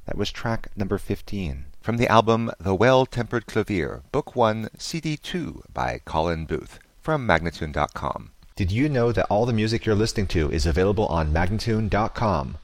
That was track number 15 from the album The Well-Tempered Clavier, Book 1, CD 2 by Colin Booth from Magnatune.com. Did you know that all the music you're listening to is available on Magnatune.com?